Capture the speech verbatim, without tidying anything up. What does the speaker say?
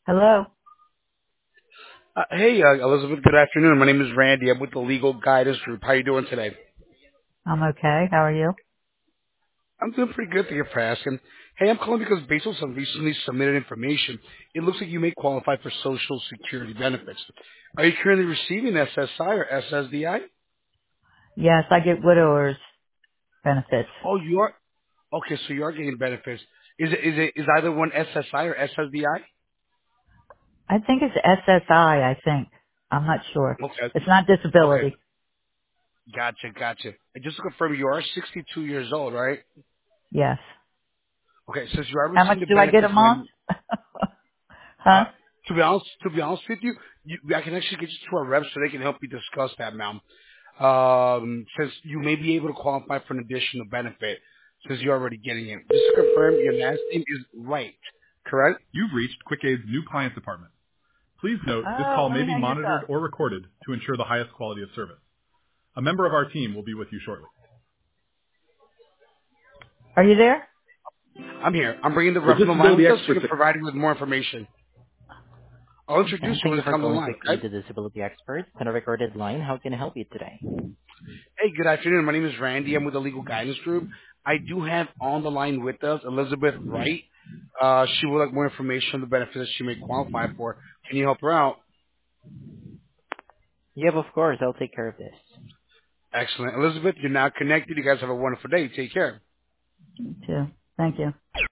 Hello. Uh, hey, uh, Elizabeth. Good afternoon. My name is Randy. I'm with the Legal Guidance Group. How you doing today? I'm okay. How are you? I'm doing pretty good. Thank you for asking. Hey, I'm calling because based on some recently submitted information, it looks like you may qualify for Social Security benefits. Are you currently receiving S S I or S S D I? Yes, I get widowers benefits. Oh, you are. Okay, so you are getting benefits. Is it is it is either one S S I or S S D I? I think it's S S I, I think. I'm not sure. Okay. It's not Okay. disability. Gotcha. Gotcha. And just to confirm, you are sixty-two years old, right? Yes. Okay. Since you are How much receiving the do I get a benefits month? right. Huh? Uh, to be honest, to be honest with you, you, I can actually get you to our reps so they can help you discuss that, ma'am. Um, since you may be able to qualify for an additional benefit, since you're already getting it. Just to confirm, your last name is Wright, correct? You've reached QuickAid's new client department. Please note this Oh, call let may me be hang this monitored up. or recorded to ensure the highest quality of service. A member of our team will be with you shortly. Are you there? I'm here. I'm bringing the The rep on the line disability with us so you experts. can provide you with more information. I'll introduce Okay. you Thank when you it's for come to the calling line, QuickAid, okay? the disability expert. On a recorded line, how can I help you today? Hey, good afternoon. My name is Randy. I'm with the Legal Guidance Group. I do have on the line with us Elizabeth Wright. Uh, she would like more information on the benefits that she may qualify for. Can you help her out? Yep, of course. I'll take care of this. Excellent. Elizabeth, you're now connected. You guys have a wonderful day. Take care. Me too. Thank you.